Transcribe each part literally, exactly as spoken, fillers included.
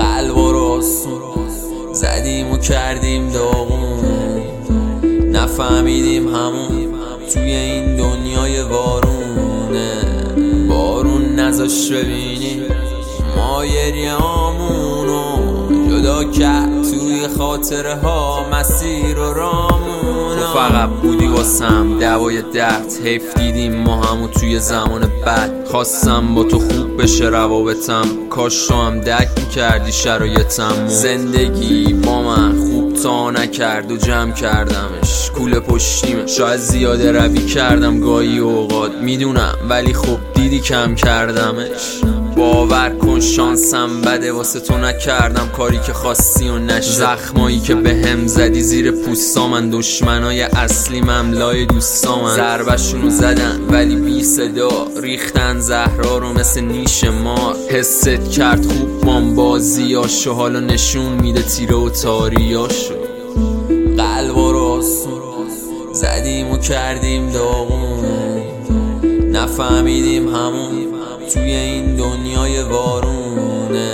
قلب و راسون زدیم و کردیم داغون، نفهمیدیم همون توی این دنیای بارونه. بارون نذاش ببینی ما گریه‌هامونو، جدا کرد توی خاطره ها مسیر و رامونو. تو فقط بودی واسم دوای درد، حیف دیدیم ما همو توی زمان بد. خواستم با تو خوب بشه روابطم، کاش تو هم درک میکردی شرایطم. زندگی با من خوب تا نکرد و جمع کردمش کوله پشتیمه. شاید زیاده روی کردم گاهی اوقات میدونم، ولی خب دیدی کم کردمش. باور کن شانسم بده، واسه تو نکردم کاری که خواستی و نشد. زخمایی که به هم زدی زیر پوستامن، دشمنای اصلی مملای دوستامن. ضربشونو زدن ولی بی صدا، ریختن زهرا رو مثل نیش مار. حست کرد خوب بام بازیاشو، حالا نشون میده تیره و تاریاشو. قلب و راسون زدیم و کردیم داغون، نفهمیدیم همون توی این دنیای بارونه.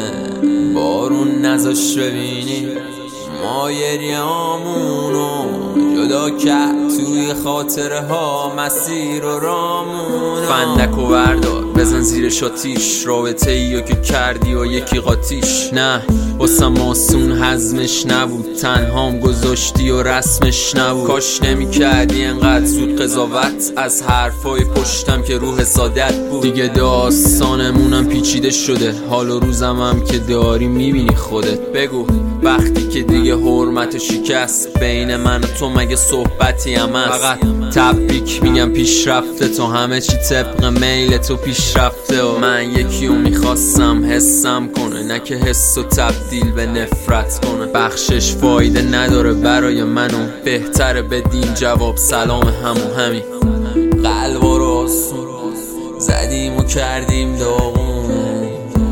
بارون نذاش ببینی ما گریه‌هامونو، جدا کرد توی خاطره ها مسیر و رامونو. فندک و بردار بزن زیرش آتیش، رابطه ایو که کردی و یکی قاطیش. نه واسم آسون هضمش نبود، تنهام گذاشتی و رسمش نبود. کاش نمی کردی انقدر زود قضاوت از حرفای پشتم که روح سادت بود. دیگه داستانمونم پیچیده شده، حال و روزم هم که داری میبینی خودت. بگو وقتی که دیگه حرمت شکست بین من و تو مگه صحبتی هم هست؟ فقط تبریک میگم پیش رفته تو، همه چی طبق میل تو پیش رفته. و من یکیو میخواستم حسم کنه، نه که حس و تبدیل به نفرت کنه. بخشش فایده نداره برای منو، بهتره بدیم جواب سلام همو همین. قلب و راسون زدیم و کردیم داغون،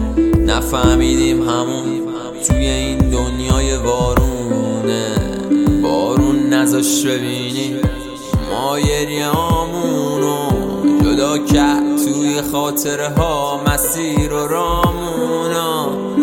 نفهمیدیم همون توی این دنیای بارونه. بارون نذاش ببینی ما گریه‌هامونو، جدا کرد توی خاطره ها مسیر و رامونو.